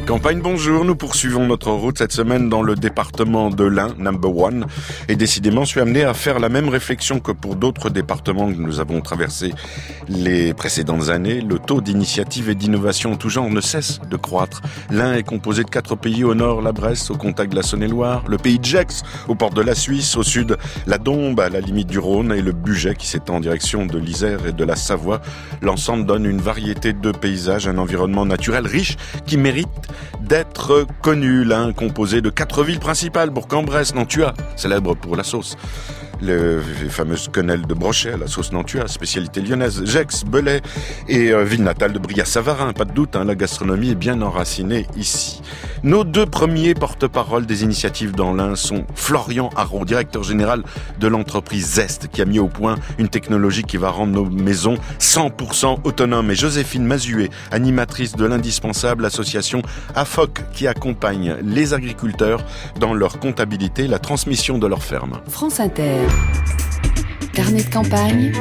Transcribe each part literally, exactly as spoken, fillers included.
Campagne, bonjour. Nous poursuivons notre route cette semaine dans le département de l'Ain, number one. Et décidément, je suis amené à faire la même réflexion que pour d'autres départements que nous avons traversés les précédentes années. Le taux d'initiative et d'innovation en tout genre ne cesse de croître. L'Ain est composé de quatre pays au nord, la Bresse, au contact de la Saône-et-Loire, le pays de Gex, aux portes de la Suisse, au sud, la Dombes, à la limite du Rhône, et le Bugey qui s'étend en direction de l'Isère et de la Savoie. L'ensemble donne une variété de paysages, un environnement naturel riche qui mérite d'être connu. L'Ain composé de quatre villes principales, Bourg-en-Bresse, Nantua, célèbre pour la sauce, les fameuses quenelles de Brochet, la sauce Nantua, spécialité lyonnaise, Gex, Belay et euh, ville natale de Brillat-Savarin. Pas de doute, hein, la gastronomie est bien enracinée ici. Nos deux premiers porte-parole des initiatives dans l'Ain sont Florian Haraud, directeur général de l'entreprise Zest, qui a mis au point une technologie qui va rendre nos maisons cent pour cent autonomes, et Joséphine Mazuet, animatrice de l'indispensable association A F O C, qui accompagne les agriculteurs dans leur comptabilité, la transmission de leur ferme. France Inter. Carnet de campagne.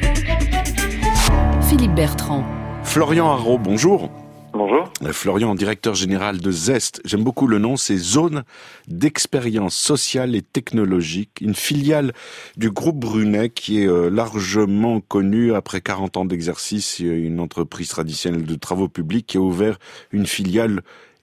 Philippe Bertrand. Florian Haraud, bonjour. Bonjour. Florian, directeur général de Zest. J'aime beaucoup le nom, c'est Zone d'expérience sociale et technologique, une filiale du groupe Brunet qui est largement connue après quarante ans d'exercice, une entreprise traditionnelle de travaux publics qui a ouvert une filiale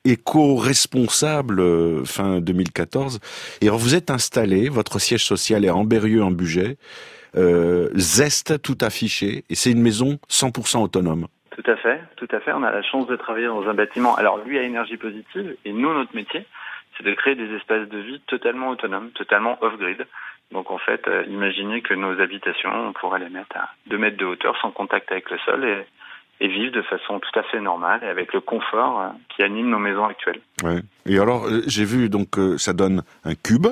éco-responsable fin deux mille quatorze. Et alors vous êtes installé, votre siège social est à Ambérieu en Bugey, euh, Zest tout affiché, et c'est une maison cent pour cent autonome. Tout à fait, tout à fait. On a la chance de travailler dans un bâtiment, alors lui à énergie positive, et nous, notre métier, c'est de créer des espaces de vie totalement autonomes, totalement off-grid. Donc en fait, euh, imaginez que nos habitations, on pourrait les mettre à deux mètres de hauteur, sans contact avec le sol, et et vivre de façon tout à fait normale et avec le confort euh, qui anime nos maisons actuelles. Ouais. Et alors, euh, j'ai vu, donc, euh, ça donne un cube.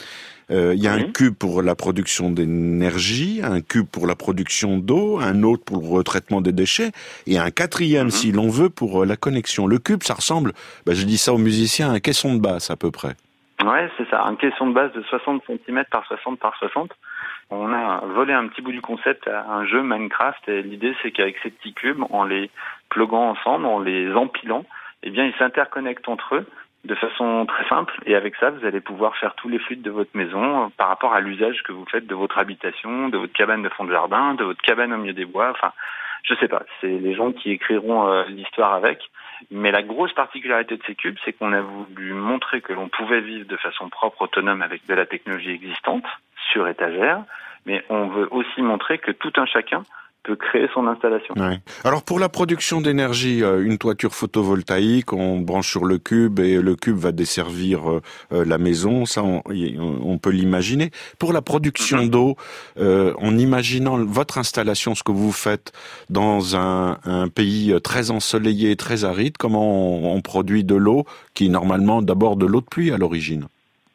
Il euh, y a oui. un cube pour la production d'énergie, un cube pour la production d'eau, un autre pour le retraitement des déchets, et un quatrième, mm-hmm. si l'on veut, pour euh, la connexion. Le cube, ça ressemble, bah, je dis ça aux musiciens, à un caisson de basse, à peu près. Ouais, c'est ça, un caisson de basse de soixante centimètres par soixante par soixante. On a volé un petit bout du concept à un jeu Minecraft, et l'idée c'est qu'avec ces petits cubes, en les pluguant ensemble, en les empilant, eh bien ils s'interconnectent entre eux de façon très simple, et avec ça vous allez pouvoir faire tous les flux de votre maison par rapport à l'usage que vous faites de votre habitation, de votre cabane de fond de jardin, de votre cabane au milieu des bois, enfin je sais pas, c'est les gens qui écriront euh, l'histoire avec. Mais la grosse particularité de ces cubes, c'est qu'on a voulu montrer que l'on pouvait vivre de façon propre, autonome, avec de la technologie existante, sur étagère, mais on veut aussi montrer que tout un chacun peut créer son installation. Ouais. Alors pour la production d'énergie, une toiture photovoltaïque, on branche sur le cube et le cube va desservir la maison, ça on, on peut l'imaginer. Pour la production mm-hmm. d'eau, euh, en imaginant votre installation, ce que vous faites dans un, un pays très ensoleillé, très aride, comment on, on produit de l'eau qui est normalement d'abord de l'eau de pluie à l'origine?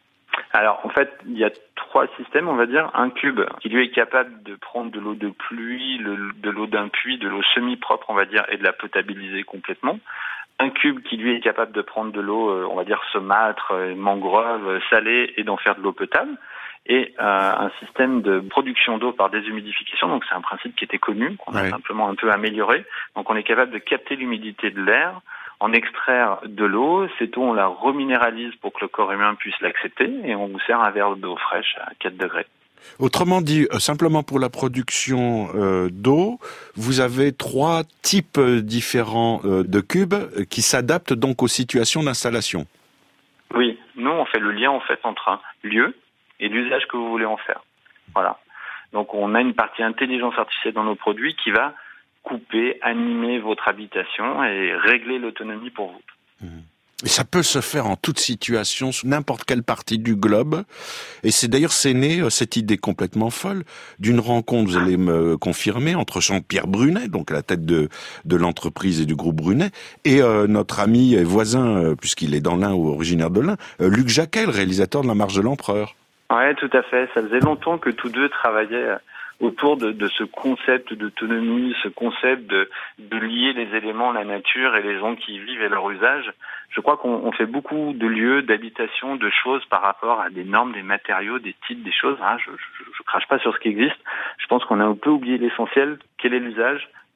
Alors en fait, il y a trois systèmes, on va dire. Un cube qui lui est capable de prendre de l'eau de pluie, le, de l'eau d'un puits, de l'eau semi-propre, on va dire, et de la potabiliser complètement. Un cube qui lui est capable de prendre de l'eau, on va dire, saumâtre, mangrove, salée, et d'en faire de l'eau potable. Et euh, un système de production d'eau par déshumidification, donc c'est un principe qui était connu, qu'on a ouais. simplement un peu amélioré. Donc on est capable de capter l'humidité de l'air, en extraire de l'eau, cette eau on la reminéralise pour que le corps humain puisse l'accepter, et on vous sert un verre d'eau fraîche à quatre degrés. Autrement dit, euh, simplement pour la production euh, d'eau, vous avez trois types différents euh, de cubes qui s'adaptent donc aux situations d'installation. Oui, nous on fait le lien en fait entre un lieu et l'usage que vous voulez en faire. Voilà. Donc on a une partie intelligence artificielle dans nos produits qui va couper, animer votre habitation et régler l'autonomie pour vous. Et ça peut se faire en toute situation, sur n'importe quelle partie du globe. Et c'est d'ailleurs, c'est né, cette idée complètement folle, d'une rencontre, vous allez me confirmer, entre Jean-Pierre Brunet, donc à la tête de, de l'entreprise et du groupe Brunet, et euh, notre ami et voisin, euh, puisqu'il est dans l'Ain ou originaire de l'Ain, euh, Luc Jacquet, le réalisateur de La Marche de l'Empereur. Ouais, tout à fait. Ça faisait longtemps que tous deux travaillaient autour de, de ce concept d'autonomie, ce concept de, de lier les éléments, la nature et les gens qui y vivent et leur usage. Je crois qu'on on fait beaucoup de lieux, d'habitation, de choses par rapport à des normes, des matériaux, des types, des choses. Hein. Je, je, je crache pas sur ce qui existe. Je pense qu'on a un peu oublié l'essentiel. Quel est l'usage ?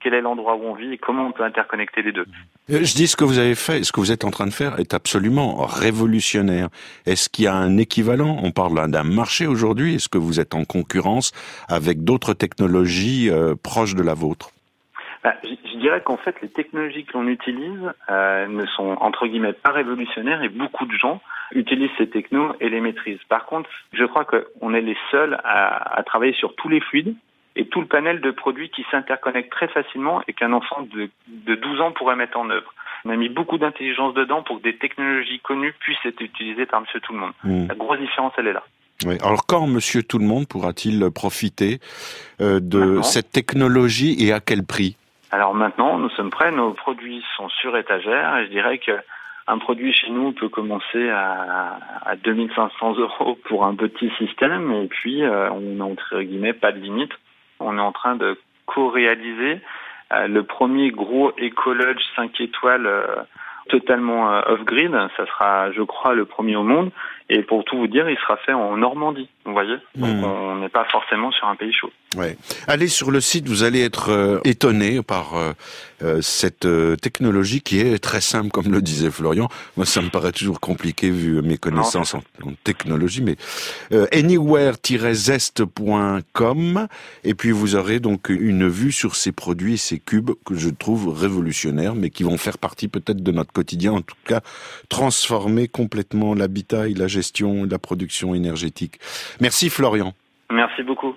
quel est l'endroit où on vit et comment on peut interconnecter les deux. Je dis ce que vous avez fait, ce que vous êtes en train de faire est absolument révolutionnaire. Est-ce qu'il y a un équivalent? On parle d'un marché aujourd'hui. Est-ce que vous êtes en concurrence avec d'autres technologies euh, proches de la vôtre? Bah, je, je dirais qu'en fait, les technologies que l'on utilise euh, ne sont, entre guillemets, pas révolutionnaires et beaucoup de gens utilisent ces technos et les maîtrisent. Par contre, je crois qu'on est les seuls à, à travailler sur tous les fluides et tout le panel de produits qui s'interconnectent très facilement et qu'un enfant de, de douze ans pourrait mettre en œuvre. On a mis beaucoup d'intelligence dedans pour que des technologies connues puissent être utilisées par Monsieur Tout-le-Monde. Mmh. La grosse différence, elle est là. Oui. Alors quand Monsieur Tout-le-Monde pourra-t-il profiter euh, de Maintenant. cette technologie et à quel prix? Alors maintenant, nous sommes prêts, nos produits sont sur étagère et je dirais que un produit chez nous peut commencer à, à deux mille cinq cents euros pour un petit système et puis euh, on n'a entre guillemets pas de limite. On est en train de co-réaliser euh, le premier gros écolodge cinq étoiles euh, totalement euh, off-grid. Ça sera, je crois, le premier au monde. Et pour tout vous dire, il sera fait en Normandie, vous voyez. Donc mmh. on n'est pas forcément sur un pays chaud. Ouais. Allez sur le site, vous allez être euh, étonné par euh, euh, cette euh, technologie qui est très simple, comme le disait Florian. Moi, ça me paraît toujours compliqué vu mes connaissances en, en technologie, mais euh, anywhere tiret zest point com et puis vous aurez donc une vue sur ces produits et ces cubes que je trouve révolutionnaires, mais qui vont faire partie peut-être de notre quotidien, en tout cas transformer complètement l'habitat et la gestion et la production énergétique. Merci Florian. Merci beaucoup.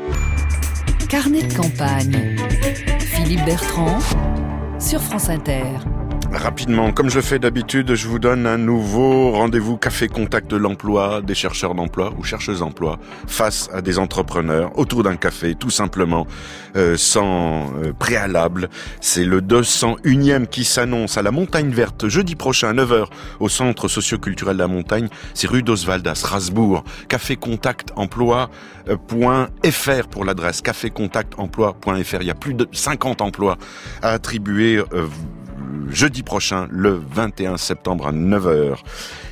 Carnet de campagne. Philippe Bertrand sur France Inter. Rapidement, comme je le fais d'habitude, je vous donne un nouveau rendez-vous Café Contact de l'emploi, des chercheurs d'emploi ou chercheuses d'emploi face à des entrepreneurs autour d'un café, tout simplement, euh, sans euh, préalable. C'est le deux cent unième qui s'annonce à la Montagne Verte jeudi prochain à neuf heures au Centre Socioculturel de la Montagne. C'est rue d'Oswald à Strasbourg. Café Contact Emploi point F R pour l'adresse café contact emploi point F R. Il y a plus de cinquante emplois à attribuer euh, jeudi prochain, le vingt et un septembre à neuf heures.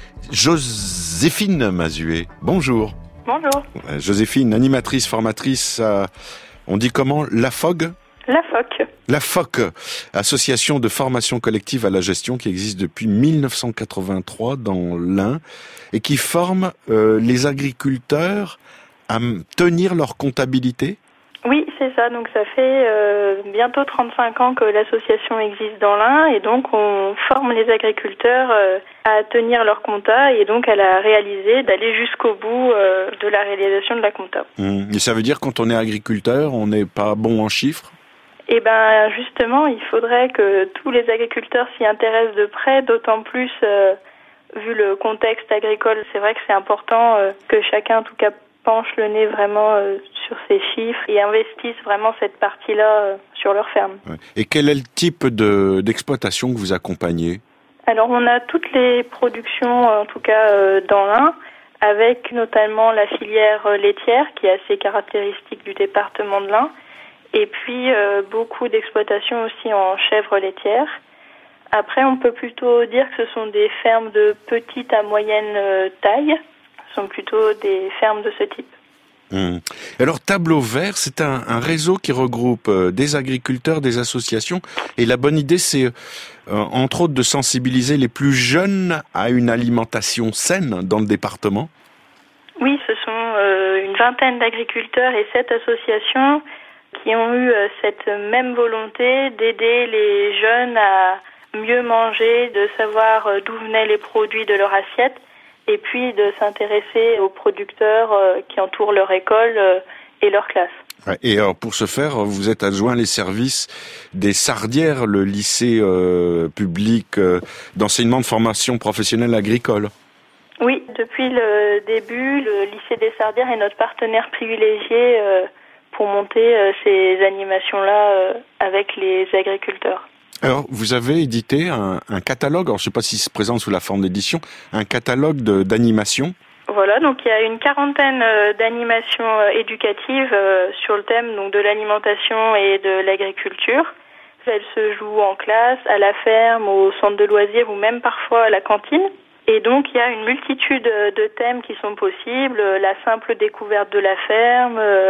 Joséphine Mazuet, bonjour. Bonjour. Joséphine, animatrice, formatrice à, on dit comment, la F O G? La F O C. La F O C, association de formation collective à la gestion qui existe depuis mille neuf cent quatre-vingt-trois dans l'Ain et qui forme euh, les agriculteurs à tenir leur comptabilité. Oui, c'est ça. Donc ça fait euh, bientôt trente-cinq ans que l'association existe dans l'Ain et donc on forme les agriculteurs euh, à tenir leur compta et donc à la réaliser, d'aller jusqu'au bout euh, de la réalisation de la compta. Mmh. Et ça veut dire quand on est agriculteur, on n'est pas bon en chiffres? Eh ben justement, il faudrait que tous les agriculteurs s'y intéressent de près, d'autant plus euh, vu le contexte agricole. C'est vrai que c'est important euh, que chacun, en tout cas, penche le nez vraiment euh, sur ces chiffres et investissent vraiment cette partie-là euh, sur leur ferme. Et quel est le type de, d'exploitation que vous accompagnez? Alors on a toutes les productions, en tout cas euh, dans l'Ain, avec notamment la filière laitière qui est assez caractéristique du département de l'Ain, et puis euh, beaucoup d'exploitations aussi en chèvres laitières. Après, on peut plutôt dire que ce sont des fermes de petite à moyenne euh, taille. Sont plutôt des fermes de ce type. Mmh. Alors Tableau Vert, c'est un, un réseau qui regroupe euh, des agriculteurs, des associations, et la bonne idée c'est euh, entre autres de sensibiliser les plus jeunes à une alimentation saine dans le département. Oui, ce sont euh, une vingtaine d'agriculteurs et sept associations qui ont eu euh, cette même volonté d'aider les jeunes à mieux manger, de savoir euh, d'où venaient les produits de leur assiette, et puis de s'intéresser aux producteurs euh, qui entourent leur école euh, et leur classe. Et alors pour ce faire, vous êtes adjoint les services des Sardières, le lycée euh, public euh, d'enseignement de formation professionnelle agricole. Oui, depuis le début, le lycée des Sardières est notre partenaire privilégié euh, pour monter euh, ces animations-là euh, avec les agriculteurs. Alors, vous avez édité un, un catalogue, alors je ne sais pas si c'est présent sous la forme d'édition, un catalogue de, d'animation. Voilà, donc il y a une quarantaine euh, d'animations euh, éducatives euh, sur le thème donc de l'alimentation et de l'agriculture. Elles se jouent en classe, à la ferme, au centre de loisirs ou même parfois à la cantine. Et donc il y a une multitude de thèmes qui sont possibles, la simple découverte de la ferme, euh,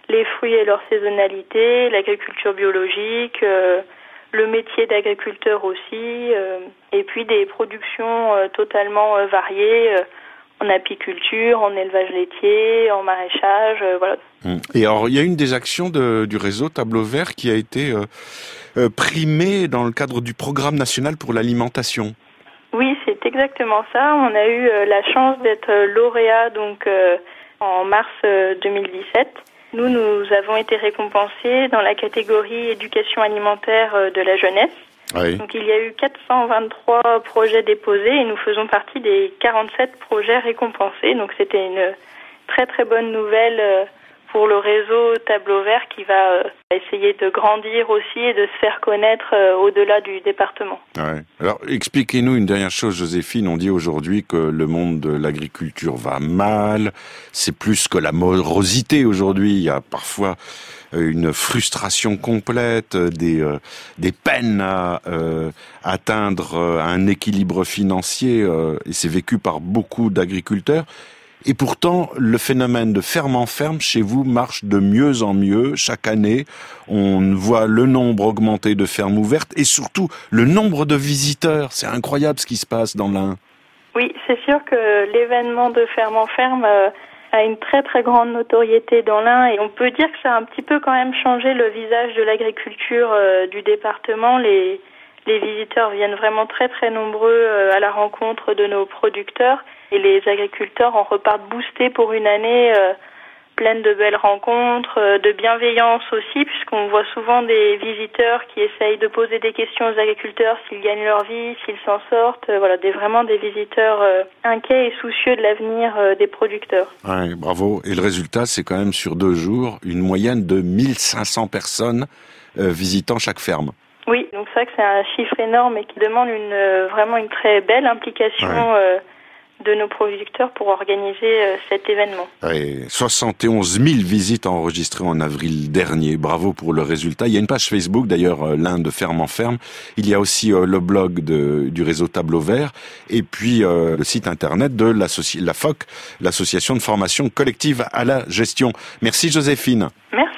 les fruits et leur saisonnalité, l'agriculture biologique, euh, le métier d'agriculteur aussi, euh, et puis des productions euh, totalement euh, variées euh, en apiculture, en élevage laitier, en maraîchage, euh, voilà. Et alors, il y a une des actions de, du réseau Tableau Vert qui a été euh, euh, primée dans le cadre du programme national pour l'alimentation. Oui, c'est exactement ça. On a eu euh, la chance d'être lauréat donc euh, en mars euh, deux mille dix-sept. Nous, nous avons été récompensés dans la catégorie éducation alimentaire euh, de la jeunesse. Oui. Donc, il y a eu quatre cent vingt-trois projets déposés et nous faisons partie des quarante-sept projets récompensés. Donc, c'était une très très bonne nouvelle euh, pour le réseau Tableau Vert qui va euh, essayer de grandir aussi et de se faire connaître euh, au-delà du département. Ouais. Alors, expliquez-nous une dernière chose, Joséphine. On dit aujourd'hui que le monde de l'agriculture va mal. C'est plus que la morosité aujourd'hui. Il y a parfois une frustration complète, des euh, des peines à euh, atteindre un équilibre financier, euh, et c'est vécu par beaucoup d'agriculteurs. Et pourtant, le phénomène de ferme en ferme chez vous marche de mieux en mieux. Chaque année, on voit le nombre augmenter de fermes ouvertes et surtout le nombre de visiteurs. C'est incroyable ce qui se passe dans l'Ain. Oui, c'est sûr que l'événement de ferme en ferme euh, a une très très grande notoriété dans l'Ain et on peut dire que ça a un petit peu quand même changé le visage de l'agriculture euh, du département. Les, les visiteurs viennent vraiment très très nombreux euh, à la rencontre de nos producteurs. Et les agriculteurs en repartent boostés pour une année euh, pleine de belles rencontres, euh, de bienveillance aussi, puisqu'on voit souvent des visiteurs qui essayent de poser des questions aux agriculteurs s'ils gagnent leur vie, s'ils s'en sortent. Euh, voilà, des, vraiment des visiteurs euh, inquiets et soucieux de l'avenir euh, des producteurs. Ouais, bravo. Et le résultat, c'est quand même sur deux jours une moyenne de mille cinq cents personnes euh, visitant chaque ferme. Oui, donc c'est vrai que c'est un chiffre énorme et qui demande une euh, vraiment une très belle implication. Ouais. Euh, de nos producteurs pour organiser euh, cet événement. Et soixante et onze mille visites enregistrées en avril dernier. Bravo pour le résultat. Il y a une page Facebook, d'ailleurs, euh, l'Ain de ferme en ferme. Il y a aussi euh, le blog de, du réseau Tableau Vert et puis euh, le site internet de la F O C, l'association de formation collective à la gestion. Merci Joséphine. Merci.